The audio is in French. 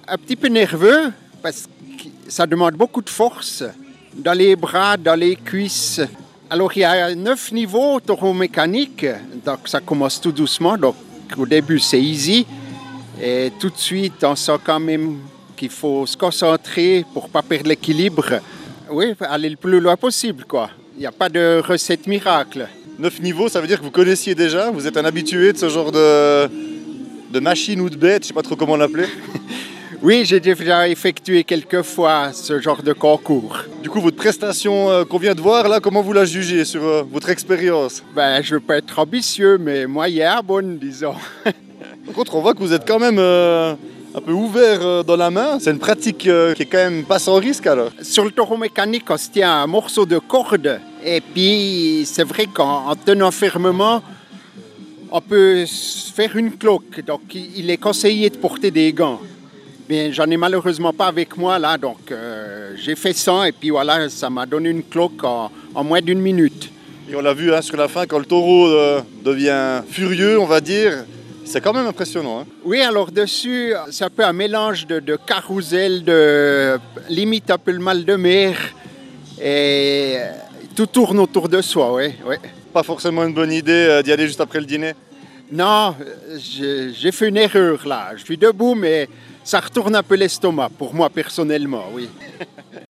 Un petit peu nerveux parce que ça demande beaucoup de force dans les bras, dans les cuisses. Alors il y a 9 niveaux tauromécaniques, donc ça commence tout doucement. Donc au début c'est easy et tout de suite on sent quand même qu'il faut se concentrer pour ne pas perdre l'équilibre. Oui, aller le plus loin possible, quoi. Il n'y a pas de recette miracle. 9 niveaux, ça veut dire que vous connaissiez déjà, vous êtes un habitué de ce genre de machine ou de bête, je ne sais pas trop comment l'appeler. Oui, j'ai déjà effectué quelques fois ce genre de concours. Du coup, votre prestation qu'on vient de voir, là, comment vous la jugez sur votre expérience? Je ne veux pas être ambitieux, mais moyen, bonne, disons. Par contre, on voit que vous êtes quand même un peu ouvert dans la main. C'est une pratique qui est quand même pas sans risque, alors. Sur le taureau mécanique, on se tient un morceau de corde. Et puis, c'est vrai qu'en tenant fermement, on peut se faire une cloque. Donc, il est conseillé de porter des gants. Mais j'en ai malheureusement pas avec moi là, donc j'ai fait ça et puis voilà, ça m'a donné une cloque en moins d'une minute. Et on l'a vu sur la fin, quand le taureau devient furieux, on va dire, c'est quand même impressionnant. Hein. Oui, alors dessus, c'est un peu un mélange de carrousel, de limite un peu le mal de mer et tout tourne autour de soi, oui. Pas forcément une bonne idée d'y aller juste après le dîner? Non, j'ai fait une erreur là. Je suis debout, mais ça retourne un peu l'estomac, pour moi personnellement, oui.